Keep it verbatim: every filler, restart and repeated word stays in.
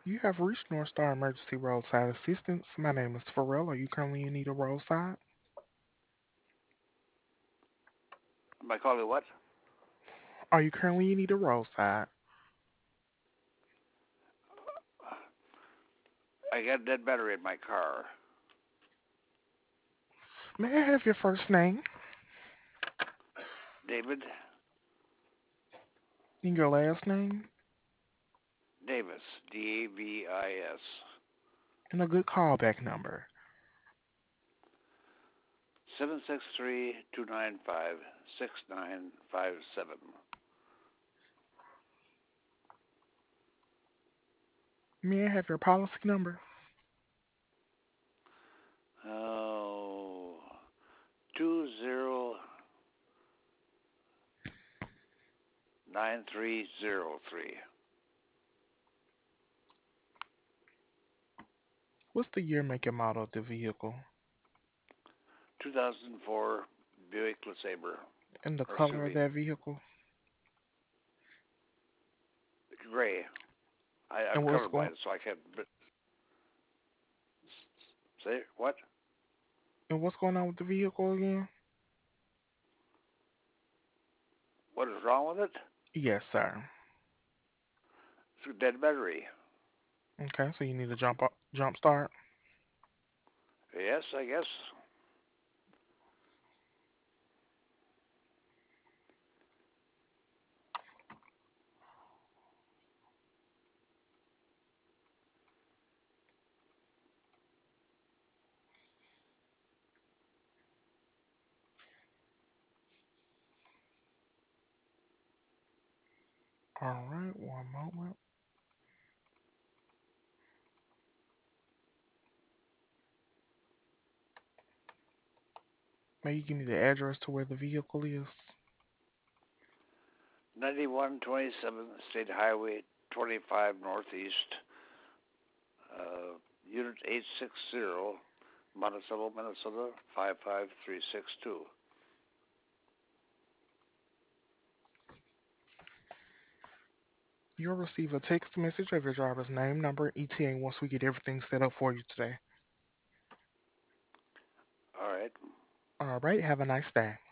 You have reached North Star Emergency Roadside Assistance. My name is Pharrell. Are you currently in need of roadside? Am I calling what? Are you currently in need of roadside? I got a dead battery in my car. May I have your first name David and your last name Davis, D A V I S. and a good callback number? seven six three, two nine five, six nine five seven. May I have your policy number? Oh, two zero nine three zero three. What's the year, make, and model of the vehicle? two thousand four Buick LeSabre And the or color of Subi. that vehicle? Gray. I, I'm And what's going colorblind, so I can't. But say what? and what's going on with the vehicle again? What is wrong with it? Yes, sir. It's a dead battery. Okay, so you need a jump up, jump start. Yes, I guess. All right, one moment. May you give me the address to where the vehicle is? ninety-one twenty-seven State Highway twenty-five Northeast, uh, Unit eight sixty, Monticello, Minnesota five five three six two. You'll receive a text message of your driver's name, number, and E T A once we get everything set up for you today. All right. All right, have a nice day.